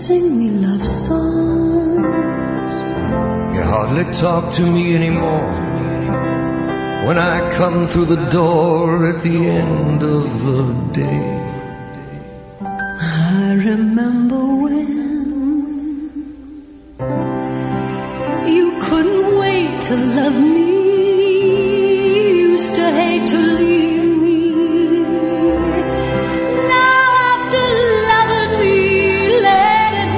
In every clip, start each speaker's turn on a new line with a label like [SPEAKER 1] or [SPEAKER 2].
[SPEAKER 1] sing me love songs.
[SPEAKER 2] You hardly talk to me anymore when I come through the door at the end of the day.
[SPEAKER 1] I remember when you couldn't wait to love me, used to hate to leave me. Now after loving me late at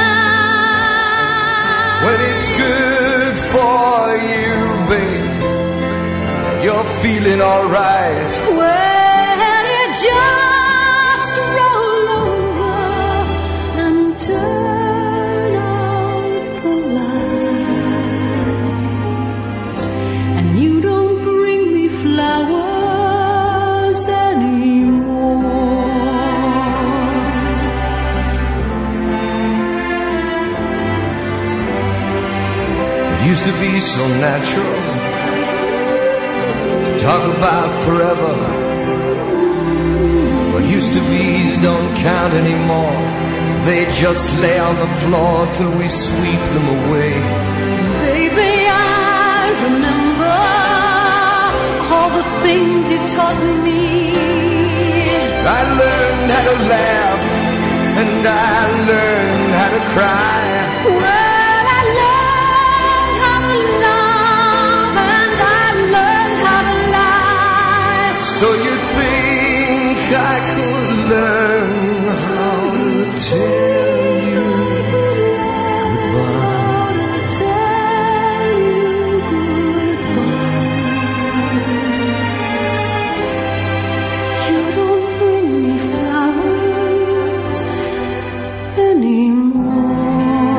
[SPEAKER 1] night,
[SPEAKER 2] Well, it's good for you, babe. You're feeling alright.
[SPEAKER 1] well, you just roll over and turn out the light, and you don't bring me flowers anymore.
[SPEAKER 2] It used to be so natural. Talk about forever. What used to be's don't count anymore. They just lay on the floor till we sweep them away.
[SPEAKER 1] Baby, I remember all the things you taught me.
[SPEAKER 2] I learned how to laugh and I learned how to cry.
[SPEAKER 1] Well, I learned how to love and I learned how to lie.
[SPEAKER 2] So you think I could learn how to tell you goodbye?
[SPEAKER 1] Tell you goodbye. You don't bring me flowers anymore.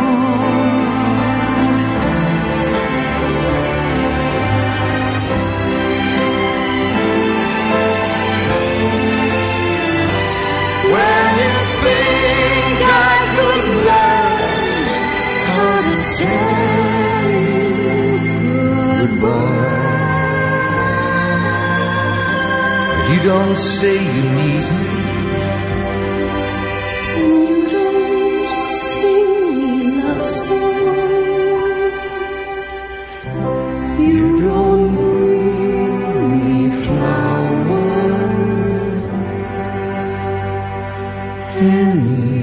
[SPEAKER 2] When you think I could learn
[SPEAKER 1] How to tell you
[SPEAKER 2] goodbye, you don't say you need me.
[SPEAKER 1] and you don't sing me love songs. You don't bring me flowers
[SPEAKER 2] Anymore.